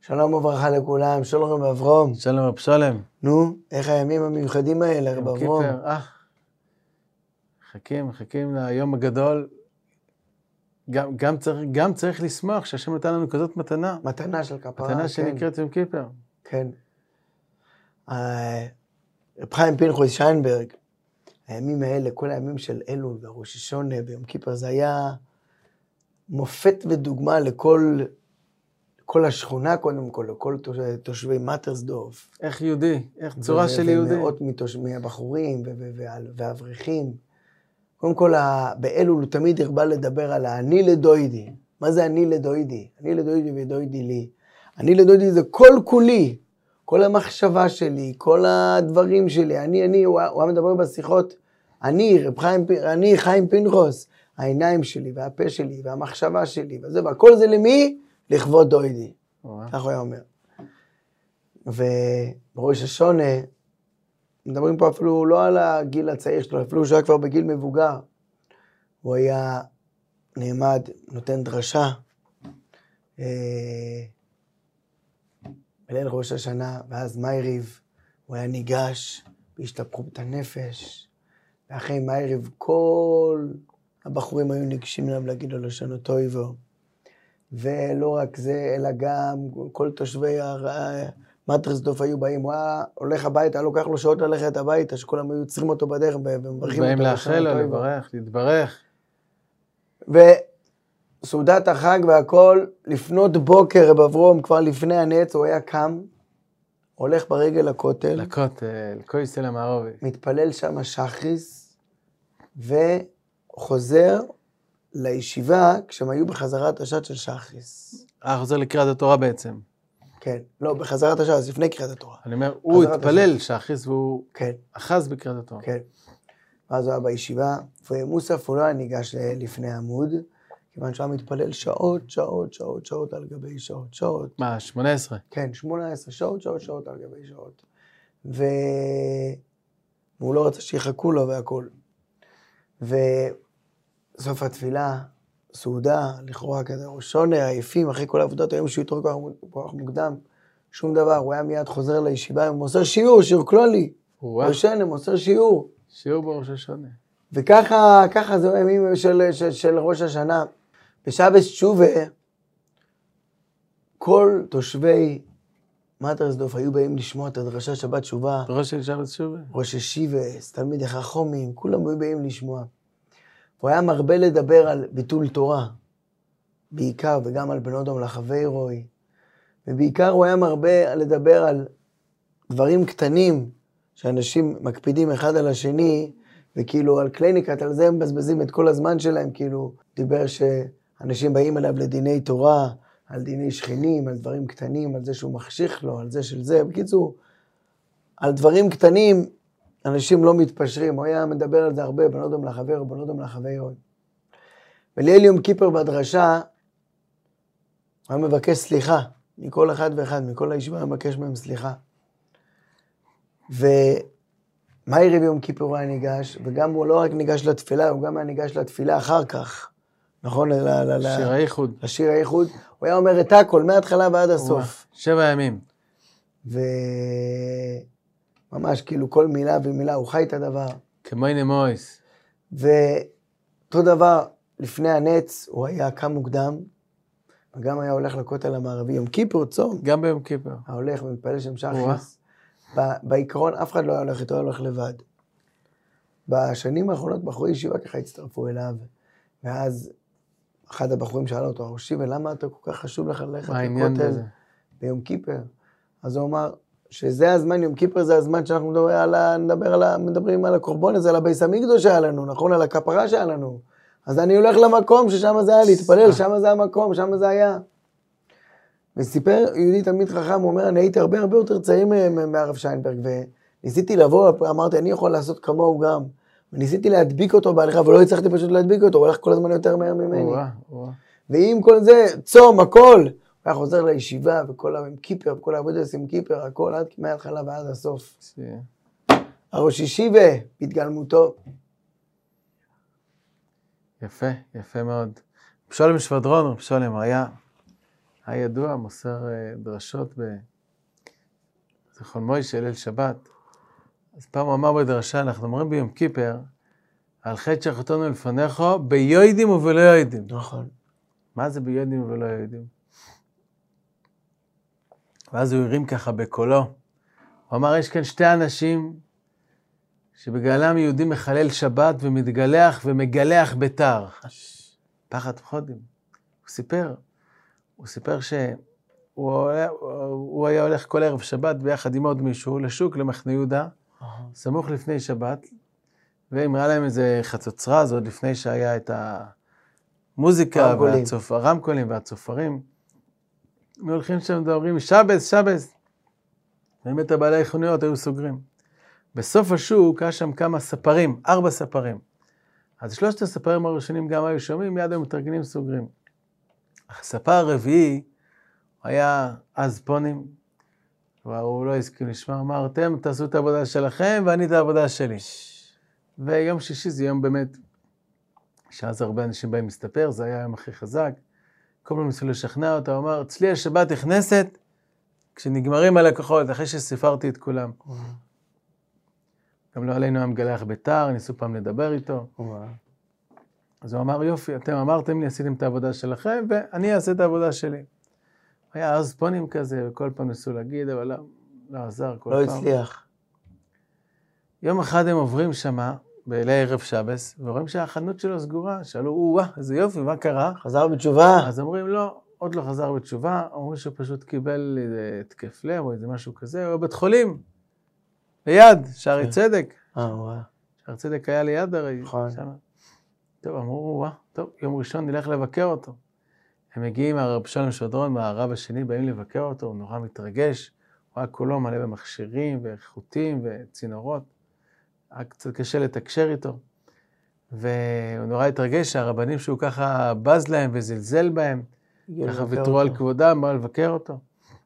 שלום וברכה לכולם, שלום רב אברום. שלום רב שלם. נו, איך הימים המיוחדים האלה, רב אברום? מחכים ליום הגדול. גם צריך לשמוח שהשם נתן לנו כזאת מתנה. מתנה של כפרה, מתנה כן. שנקראת יום כיפר. כן. רב חיים פנחס שיינברג, הימים האלה, כל הימים של אלול וראש השונה ויום כיפר, זה היה מופת ודוגמה לכל השכונה קודם כל, לכל תושבי מטרסדורף. איך יהודי, איך צורה של יהודי. ומאות מהבחורים והאברכים. קודם כל, באלול הוא תמיד הרבה לדבר על אני לדוידי. מה זה אני לדוידי? אני לדוידי ודוידי לי. אני לדוידי זה כל כולי, כל המחשבה שלי, כל הדברים שלי. הוא היה מדבר בשיחות, אני חיים פנחס, העיניים שלי והפה שלי והמחשבה שלי וזה, והכל זה למי? לכבוד דוידי. כך הוא היה אומר. ובראש השונה, מדברים פה אפילו לא על הגיל הצעיר שלו, אפילו שהוא היה כבר בגיל מבוגר. הוא היה נעמד, נותן דרשה. בליל ראש השנה, ואז מייריב, הוא היה ניגש בהשתפכות הנפש. ואחרי מייריב, כל הבחורים היו ניגשים אליו להגיד לו לשון טויבו. ולא רק זה, אלא גם כל תושבי מטרסדורף היו באים, הוא היה הולך הביתה, לוקח לו שעות ללכת הביתה, שכולם היו צריכים אותו בדרך ומברכים אותו. באים לאחל לו, לברך, להתברך. וסעודת החג והכל, לפנות בוקר, רב אברום, כבר לפני הנץ, הוא היה קם, הולך ברגל לכותל. לכותל, כויסל המערובי. מתפלל שם שחריס, וחוזר לישיבה, כשהם היו בחזרת השעת של שחריס. חוזר לקריאת התורה בעצם. כן, לא, בחזרת השעה, אז לפני קריאת התורה. אני אומר, הוא התפלל שחריס והוא אחז בקריאת התורה. כן. ואז הוא היה בישיבה, ומוסף הוא לא ניגש לפני עמוד, כיוון שהוא מתפלל שעות על גבי שעות. מה, 18? כן, 18 שעות על גבי שעות. והוא לא רצה שיחכו לו והכל. וסוף התפילה, סעודה, לכאורה כזה, ראשונה, עייפים, אחרי כל העבודות, היום שהוא יתרוק כל כך מוקדם, שום דבר, הוא היה מיד חוזר לישיבה, הוא מוסר שיעור כלולי. ראשונה, מוסר שיעור. שיעור בראש השונה. וככה זה הימים של ראש השנה. בשבת תשובה, כל תושבי מטרסדורף היו באים לשמוע את הדרשה שבת תשובה. ראש של שבת תשובה. ראש השיבס, תלמידי חכמים, כולם היו באים לשמוע. הוא היה מרבה לדבר על ביטול תורה, בעיקר, וגם על בן אדם לחברוי. ובעיקר הוא היה מרבה לדבר על דברים קטנים, שאנשים מקפידים אחד על השני, וכאילו על קליניקת, על זה הם מבזבזים את כל הזמן שלהם, כאילו דיבר שאנשים באים אליו לדיני תורה, על דיני שכנים, על דברים קטנים, על זה שהוא מחשיך לו, על זה של זה. בקיצור, על דברים קטנים, אנשים לא מתפשרים, הוא היה מדבר על זה הרבה, בן אדם לחבר, בן אדם לחבר. בליל יום כיפר בדרשה, הוא היה מבקש סליחה, מכל אחד ואחד, מכל הישיבה, הוא מבקש מהם סליחה. ומייריב יום כיפר הוא היה ניגש, וגם הוא לא רק ניגש לתפילה, הוא גם היה ניגש לתפילה אחר כך. נכון? שיר הייחוד. לשיר הייחוד. הוא היה אומר את הכל, מההתחלה ועד הסוף. 7 ימים. ממש כאילו כל מילה ומילה, הוא חי את הדבר. כמוני מויס. ואותו דבר, לפני הנץ, הוא היה קם מוקדם, וגם היה הולך לכותל המערבי, יום כיפר, צום. גם ביום כיפר. הולך ומתפלל שם שחריס. בעיקרון, אף אחד לא היה הולך איתו, הולך לבד. בשנים האחרונות, בחורי ישיבה ככה הצטרפו אליו, ואז אחד הבחורים שאל אותו, ראשי, ולמה אתה כל כך חשוב לך ללכת לכותל ביום כיפר? אז הוא אמר, שזה הזמן, יום כיפר זה הזמן שאנחנו מדברים על הקורבן הזה, על הבייס המקדוש שהיה לנו, נכון? על הכפרה שהיה לנו. אז אני הולך למקום ששם זה היה להתפלל, שם זה המקום, שם זה היה. וסיפר יהודי תלמיד חכם, הוא אומר, אני הייתי הרבה יותר צעיר מהרב שיינברג, וניסיתי לבוא, אמרתי, אני יכול לעשות כמוהו גם. וניסיתי להדביק אותו בהליכה, ולא הצלחתי פשוט להדביק אותו, הוא הולך כל הזמן יותר מהר ממני. ועם כל זה, צום, הכל. הוא היה חוזר לישיבה, וכל היום כיפר, וכל העבודה עושים כיפר, הכל, עד מההתחלה ועד הסוף. הראש ישיבה, בהתגלמותו. יפה, יפה מאוד. פשולם שבדרון, פשולם היה היה ידוע, מוסר דרשות בזיכרון מוישה, ליל שבת. אז פעם הוא אמר בדרשה, אנחנו אומרים ביום כיפר, על חטא שחטאנו לפניך, ביודעים ובלא יודעים. נכון. מה זה ביודעים ובלא יודעים? ואז הוא הרים ככה בקולו. הוא אמר, יש כאן שתי אנשים שבגללם יהודי מחלל שבת ומתגלח ומגלח ביתר. פחד פחודים. הוא סיפר שהוא היה הולך כל ערב שבת ביחד עם עוד מישהו לשוק למחנה יהודה, סמוך לפני שבת, ואם ראה להם איזה חצוצרה, זה עוד לפני שהיה את המוזיקה והרמקולים והצופרים, הם הולכים שם ואומרים, שבס, שבס. באמת הבעלי חנויות היו סוגרים. בסוף השוק היה שם כמה ספרים, 4 ספרים. אז 3 הספרים הראשונים גם היו שומעים, מיד הם מתרגנים סוגרים. הספר הרביעי היה אז פונים, והוא לא הסכים לשמוע, אמר, אתם תעשו את העבודה שלכם ואני את העבודה שלי. ויום שישי זה יום באמת, שאז הרבה אנשים באים להסתפר, זה היה היום הכי חזק. כל פעם ניסו לשכנע אותה, הוא אמר, אצלי השבת נכנסת, כשנגמרים הלקוחות, אחרי שסיפרתי את כולם. גם לא עלינו היה מגלח ביתר, ניסו פעם לדבר איתו. אז הוא אמר, יופי, אתם אמרתם לי, עשיתם את העבודה שלכם, ואני אעשה את העבודה שלי. היה אז פונים כזה, וכל פעם ניסו להגיד, אבל לא עזר כל פעם. לא הצליח. יום אחד הם עוברים שמה, בערב שבס, ורואים שהחנות שלו סגורה. שאלו, איזה יופי, מה קרה? חזר בתשובה. אז אומרים, לא, עוד לא חזר בתשובה, אומרים שהוא פשוט קיבל איזה התקף לב, או איזה משהו כזה, הוא בבית חולים, ליד, שערי צדק. שערי צדק היה ליד הרי. טוב, אמרו, טוב, יום ראשון נלך לבקר אותו. הם מגיעים, הרב שלום שודרון, מהרב השני, באים לבקר אותו, הוא נורא מתרגש, הוא היה כולו מלא במכשירים וחוטים וצינורות, היה קצת קשה לתקשר איתו, והוא נורא התרגש שהרבנים שהוא ככה בז להם וזלזל בהם, ככה ויתרו על כבודם, באו לבקר אותו.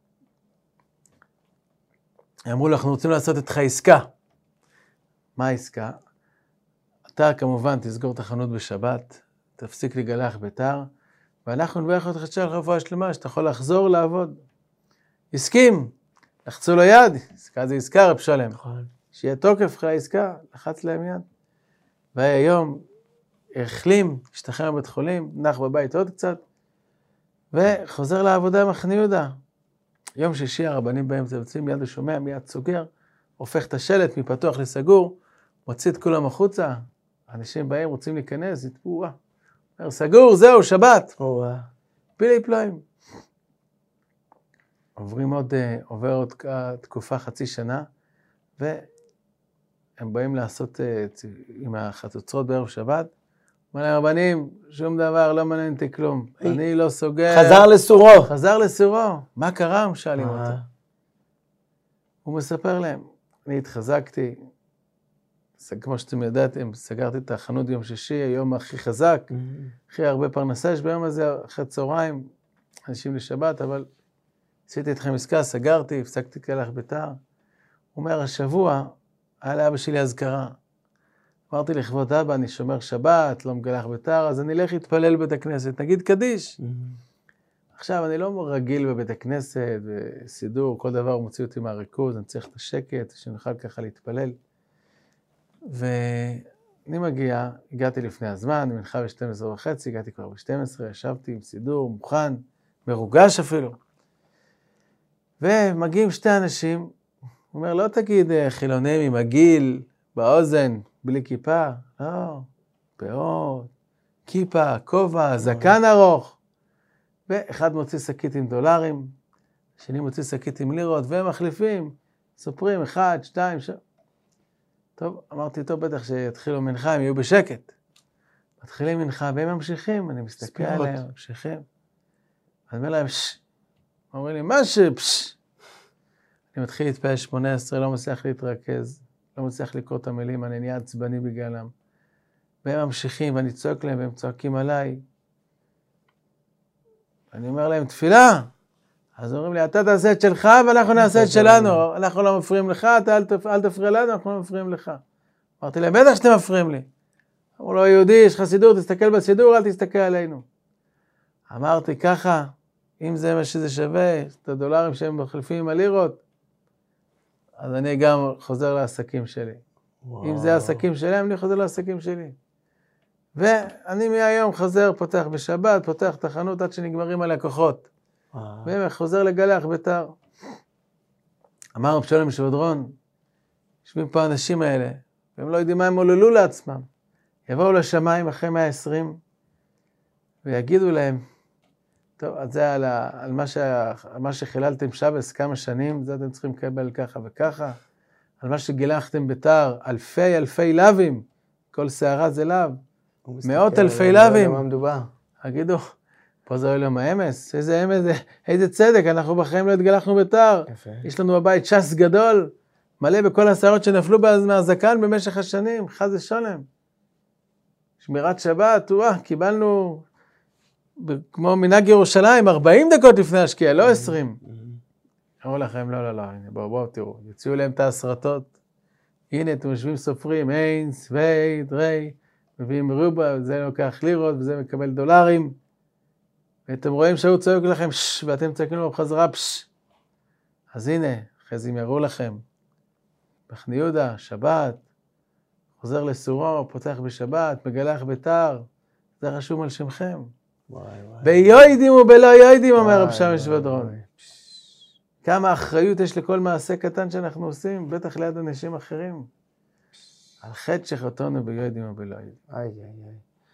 אמרו לו, אנחנו רוצים לעשות איתך עסקה. מה העסקה? אתה כמובן תסגור את החנות בשבת, תפסיק לגלח ביתר, ואנחנו נברך אותך של רפואה שלמה, שאתה יכול לחזור לעבוד. הסכים, לחצו לו יד, עסקה זה עסקה, רב שלם. שיהיה תוקף אחרי העסקה, לחץ להם יד. והיום החלים, השתחרר בבית חולים, נח בבית עוד קצת, וחוזר לעבודה במחנה יהודה. יום שישי הרבנים בהם צבצים, מיד הוא שומע, מיד סוגר, הופך את השלט מפתוח לסגור, מוציא את כולם החוצה, אנשים באים רוצים להיכנס, יתפו, אומר, סגור, זהו, שבת. פילי פלואים. עובר עוד תקופה חצי שנה, והם באים לעשות עם החצוצרות בערב שבת, אומר להם, רבנים, שום דבר, לא מעניין אותי כלום. אני לא סוגר. חזר לסורו. מה קרה? הם שואלים אותו. הוא מספר להם, אני התחזקתי, כמו שאתם ידעתם, סגרתי את החנות ביום שישי, היום הכי חזק, הכי הרבה פרנסה יש ביום הזה, אחרי צהריים, אנשים לשבת, אבל עשיתי אתכם עסקה, סגרתי, הפסקתי כלח ביתר. הוא אומר, השבוע, היה לאבא שלי הזכרה. אמרתי לכבוד אבא, אני שומר שבת, לא מגלח ביתר, אז אני אלך להתפלל בבית הכנסת, נגיד קדיש. עכשיו, אני לא רגיל בבית הכנסת, וסידור, כל דבר מוציא אותי מהריכוז, אני צריך את השקט, שנוכל ככה להתפלל. ואני מגיע, הגעתי לפני הזמן, מנחה ב-12:30, הגעתי כבר ב-12, ישבתי עם סידור, מוכן, מרוגש אפילו. ומגיעים 2 אנשים, הוא אומר, לא תגיד חילונים עם הגיל, באוזן, בלי כיפה, לא, פאות, כיפה, כובע, זקן ארוך. ואחד מוציא שקית עם דולרים, השני מוציא שקית עם לירות, והם מחליפים, סופרים 1, 2, 3. טוב, אמרתי, טוב, בטח שיתחילו מנחה, הם יהיו בשקט. מתחילים מנחה, והם ממשיכים, אני מסתכל עליהם, ממשיכים. אני אומר להם, אומרים לי, מה אני מתחיל להתפעל 18, לא מצליח להתרכז, לא מצליח לקרוא את המילים, אני נהיה עצבני בגללם. והם ממשיכים, ואני צועק להם, והם צועקים עליי. אני אומר להם, תפילה. אז אומרים לי, אתה תעשה את שלך, ואנחנו נעשה את שלנו. אנחנו לא מפריעים לך, אתה אל תפריע לנו, אנחנו לא מפריעים לך. אמרתי להם, בטח שאתם מפריעים לי. אמרו לו, יהודי, יש לך סידור, תסתכל בסידור, אל תסתכל עלינו. אמרתי, ככה, אם זה מה שזה שווה, את הדולרים שהם מחליפים עם הלירות, אז אני גם חוזר לעסקים שלי. אם זה העסקים שלהם, אני חוזר לעסקים שלי. ואני מהיום חוזר, פותח בשבת, פותח את החנות עד שנגמרים הלקוחות. וחוזר לגלח ביתר. אמר רב שלום שבדרון, יושבים פה האנשים האלה, והם לא יודעים מה הם עוללו לעצמם. יבואו לשמיים אחרי 120, ויגידו להם, טוב, אז זה על מה שחיללתם שבס כמה שנים, זה אתם צריכים לקבל ככה וככה. על מה שגילחתם ביתר, אלפי לווים, כל שערה זה לב. מאות אלפי לווים. הגידו, פה זה עולם האמס, איזה צדק, אנחנו בחיים לא התגלחנו ביתר. יש לנו בבית שס גדול, מלא בכל השערות שנפלו מהזקן במשך השנים, חס ושלום. שמירת שבת, קיבלנו, כמו מנהג ירושלים, 40 דקות לפני השקיעה, לא 20. אמרו לכם, לא, הנה, בואו, תראו, יוציאו להם את ההסרטות. הנה, אתם יושבים סופרים, איינס, וייד, רי, מביאים רובה, זה לוקח לירות, וזה מקבל דולרים. ואתם רואים שהוא צועק לכם, ואתם צועקים לו בחזרה, אז הנה, אחרי זה הם יראו לכם. מחנה יהודה, שבת, חוזר לסורו, פותח בשבת, מגלח ביתר, זה רשום על שמכם. ביועדים ובלא יועדים, אומר רב שלום שבדרון. כמה אחריות יש לכל מעשה קטן שאנחנו עושים, בטח ליד אנשים אחרים. על חטא שחטאנו ביועדים ובלא יועדים.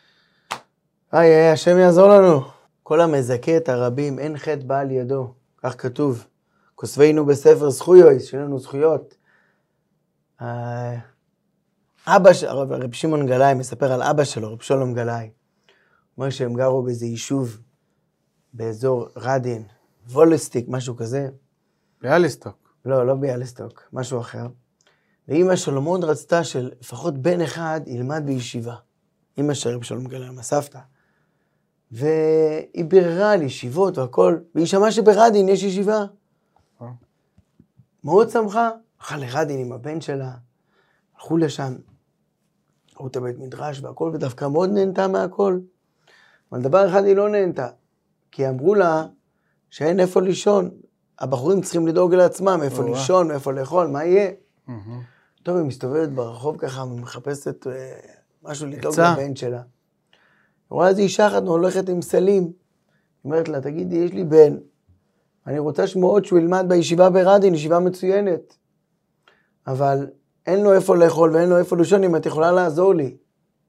השם יעזור לנו. כל המזכה את הרבים, אין חטא בא על ידו. כך כתוב. כוסבינו בספר זכויות, שיש לנו זכויות. אבא של רב שמעון גלאי מספר על אבא שלו, רב שלום גלאי. אומר שהם גרו באיזה יישוב באזור רדין, וולסטיק, משהו כזה. ביאליסטוק. לא ביאליסטוק, משהו אחר. ואמא שלו מאוד רצתה שלפחות בן אחד ילמד בישיבה. אמא של רב שלום גלאי, הסבתא. והיא ביררה על ישיבות והכל, והיא שמעה שברדין יש ישיבה. מאוד שמחה, הלכה לרדין עם הבן שלה, הלכו לשם, ראו את הבית מדרש והכל, ודווקא מאוד נהנתה מהכל. אבל דבר אחד היא לא נהנתה, כי אמרו לה שאין איפה לישון, הבחורים צריכים לדאוג לעצמם, איפה לישון, איפה לאכול, מה יהיה? טוב, היא מסתובבת ברחוב ככה, מחפשת משהו לדאוג לבן שלה. רואה איזו אישה אחת הולכת עם סלים, היא אומרת לה, תגידי, יש לי בן, אני רוצה שמועות שהוא ילמד בישיבה ברדין, ישיבה מצוינת, אבל אין לו איפה לאכול ואין לו איפה לישון, אם את יכולה לעזור לי.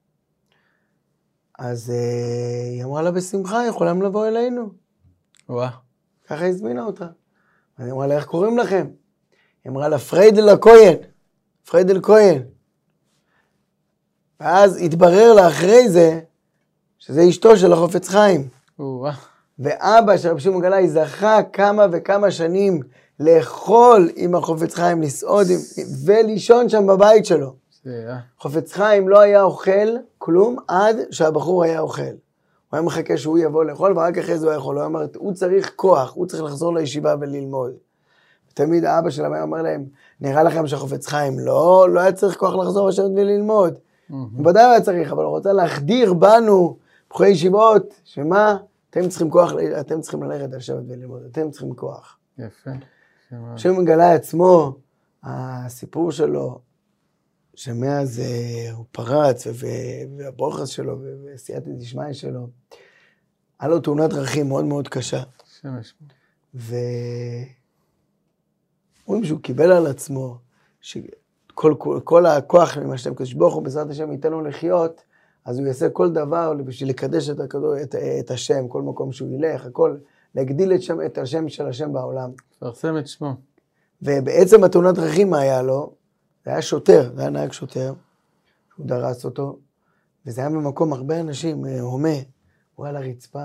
אז היא אמרה לה בשמחה, יכולים לבוא אלינו. ככה הזמינה אותה. אז היא אמרה לה, איך קוראים לכם? היא אמרה לה, פריידל כהן. ואז התברר לה אחרי זה, שזה אשתו של החופץ חיים. ואבא של רב שמעון גלאי זכה כמה וכמה שנים לאכול עם החופץ חיים, לסעוד ולישון שם בבית שלו. חופץ חיים לא היה אוכל כלום עד שהבחור היה אוכל. הוא היה מחכה שהוא יבוא לאכול, ורק אחרי זה הוא יכול. הוא אמר, הוא צריך כוח, הוא צריך לחזור לישיבה וללמוד. תמיד האבא שלהם היה אומר להם, נראה לכם שהחופץ חיים לא היה צריך כוח לחזור לשבת וללמוד. ודאי היה צריך, אבל הוא רוצה להחדיר בנו, בחורי ישיבות, שמה? אתם צריכים כוח, אתם צריכים ללכת לשבת וללמוד, אתם צריכים כוח. יפה. שמעון גלאי עצמו, הסיפור שלו, שמאז הוא פרץ, והברוכס שלו, וסייעתא דשמיא שלו, היה לו תאונת דרכים מאוד מאוד קשה. ורואים שהוא קיבל על עצמו, שכל הכוח ממה שאתם קדוש ברוך הוא, בעזרת השם ייתן לו לחיות, אז הוא יעשה כל דבר בשביל לקדש את השם, כל מקום שהוא ילך, הכל, להגדיל את השם של השם בעולם. פרסם את שמו. ובעצם התאונת דרכים מה היה לו, זה היה שוטר, זה היה נהג שוטר, הוא דרס אותו, וזה היה במקום הרבה אנשים, הומה, הוא היה לרצפה,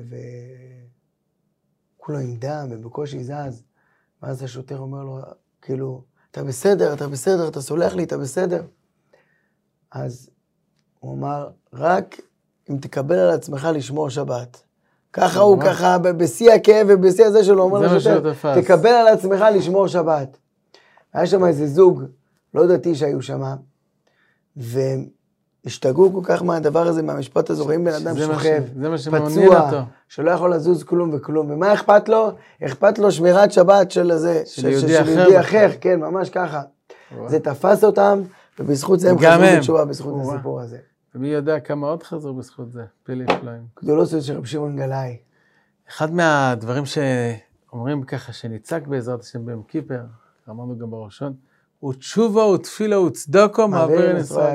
כולו עם דם, ובקושי זז, ואז השוטר אומר לו, כאילו, אתה בסדר, אתה סולח לי, אתה בסדר. אז הוא אמר, רק אם תקבל על עצמך לשמור שבת. ככה הוא, ככה, בשיא הכאב ובשיא הזה שלו, אומר לשוטר, תקבל על עצמך לשמור שבת. היה שם איזה זוג, לא דתי שהיו שם, והם השתגעו כל כך מהדבר הזה, מהמשפט הזה, רואים בן אדם שוכב, זה מה שמעניין אותו. פצוע, שלא יכול לזוז כלום וכלום. ומה אכפת לו? אכפת לו שמירת שבת של הזה, של יהודי אחר, כן, ממש ככה. זה תפס אותם, ובזכות זה הם חזרו בתשובה, בזכות הסיפור הזה. ומי יודע כמה עוד חזרו בזכות זה, פלא פלאים. גדולו של רב שמעון גלאי. אחד מהדברים שאומרים ככה, שניצק בעזרת השם ביום כיפר, אמרנו גם בראשון, הוא תשובה ותפילה וצדקו מעביר נסרק.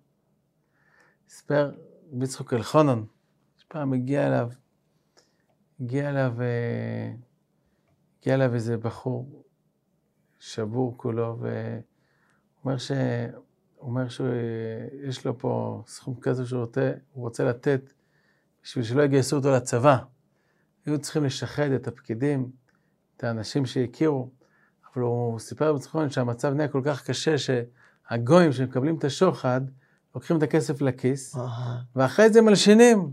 הספר ביצחוק אלחונן, שפעם הגיע אליו איזה בחור שבור כולו, אומר שיש לו פה סכום כזה שהוא רוצה לתת, בשביל שלא יגייסו אותו לצבא. היו צריכים לשחד את הפקידים, את האנשים שהכירו, אבל הוא סיפר בצחון שהמצב נהיה כל כך קשה, שהגויים שמקבלים את השוחד, לוקחים את הכסף לכיס, ואחרי זה מלשינים.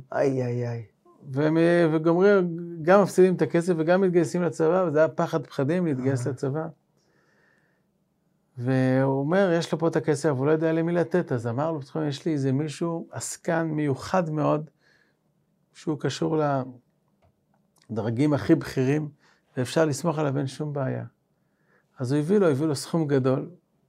וגומרים, גם מפסידים את הכסף וגם מתגייסים לצבא, וזה היה פחד פחדים להתגייס לצבא. והוא אומר, יש לו פה את הכסף, אבל הוא לא יודע למי לתת, אז אמר לו, בצחון, יש לי איזה מישהו עסקן מיוחד מאוד, שהוא קשור לדרגים הכי בכירים, ואפשר לסמוך עליו אין שום בעיה. אז הוא הביא לו סכום גדול,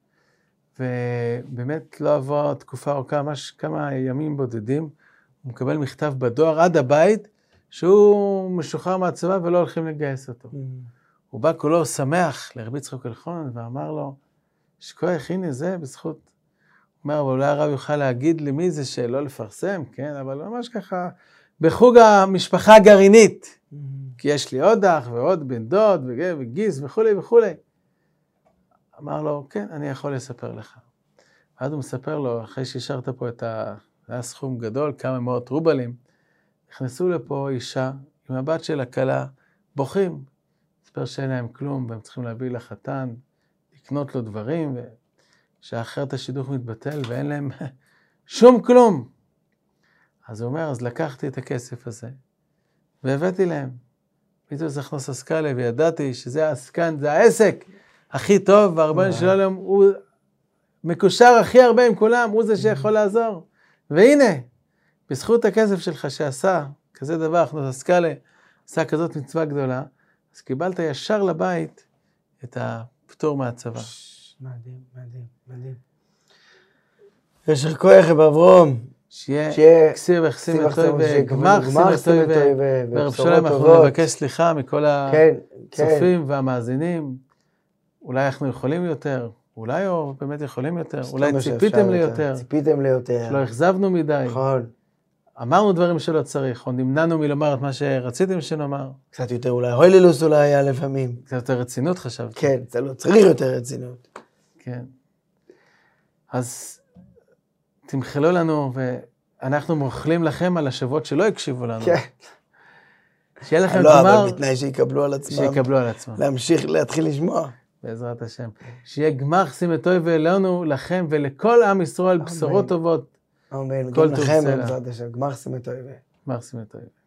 ובאמת לא עבר תקופה ארוכה, ממש כמה ימים בודדים, הוא מקבל מכתב בדואר עד הבית, שהוא משוחרר מהצבא ולא הולכים לגייס אותו. הוא בא כולו שמח לרבי יצחק אלחונן, ואמר לו, שכוח, הנה זה בזכות. הוא אומר, אבל אולי הרב יוכל להגיד למי זה שלא לפרסם, כן? אבל ממש ככה, בחוג המשפחה הגרעינית, כי יש לי עוד אח ועוד בן דוד וגיס וכולי וכולי. אמר לו, כן, אני יכול לספר לך. ואז הוא מספר לו, אחרי שהשארת פה היה סכום גדול, כמה מאות רובלים, נכנסו לפה אישה עם הבת של הכלה, בוכים. מספר שאין להם כלום, והם צריכים להביא לחתן, לקנות לו דברים, ושאחרת השידוך מתבטל, ואין להם שום כלום. אז הוא אומר, אז לקחתי את הכסף הזה, והבאתי להם. פתאום זה הכנוס עסקה וידעתי שזה העסקן, זה העסק הכי טוב, והרבן שלום הוא מקושר הכי הרבה עם כולם, הוא זה שיכול לעזור. והנה, בזכות הכסף שלך שעשה כזה דבר, הכנוס עסקה עשה כזאת מצווה גדולה, אז קיבלת ישר לבית את הפטור מהצבא. מדהים, מדהים, מדהים. ישר כוח אברום. שיהיה כסיר וחסים וטוב וגמר חסים וטוב ורב שלום אנחנו נבקש סליחה מכל הצופים והמאזינים. אולי אנחנו יכולים יותר, אולי באמת יכולים יותר, אולי ציפיתם ליותר. ציפיתם ליותר. לא החזבנו מדי. נכון. אמרנו דברים שלא צריך, או נמנענו מלומר את מה שרציתם שנאמר. קצת יותר אולי, הוילילוס אולי היה לפעמים. קצת יותר רצינות חשבתי. כן, זה לא צריך יותר רצינות. כן. אז תמחלו לנו, ואנחנו מוכלים לכם על השבועות שלא הקשיבו לנו. כן. שיהיה לכם לא, אבל בתנאי שיקבלו על עצמם. שיקבלו על עצמם. להמשיך, להתחיל לשמוע. בעזרת השם. שיהיה גמר חסים וטוב ואלינו, לכם ולכל עם ישראל בשורות טובות. אמן. גם לכם בעזרת השם. גמר חסים וטוב. גמר חסים וטוב.